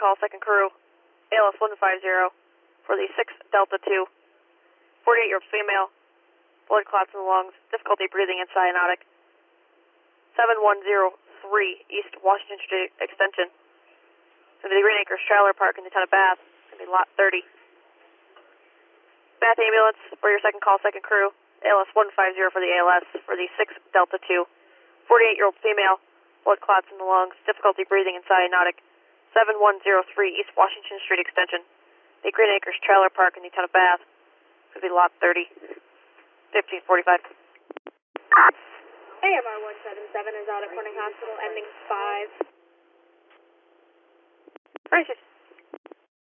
call, second crew, ALS 150 for the 6 Delta 2, 48-year-old female, blood clots in the lungs, difficulty breathing and cyanotic. 7103 East Washington Street Extension. It's going to be the Green Acres Trailer Park in the town of Bath. It's going to be lot 30. Bath ambulance for your second call, second crew, ALS 150 for the ALS for the 6 Delta 2, 48-year-old female, blood clots in the lungs, difficulty breathing and cyanotic. 7103 East Washington Street Extension. The Green Acres Trailer Park in the town of Bath. It's going to be lot 30. 1545. AMR 177 is out at Corning Hospital, ending 5. Racers.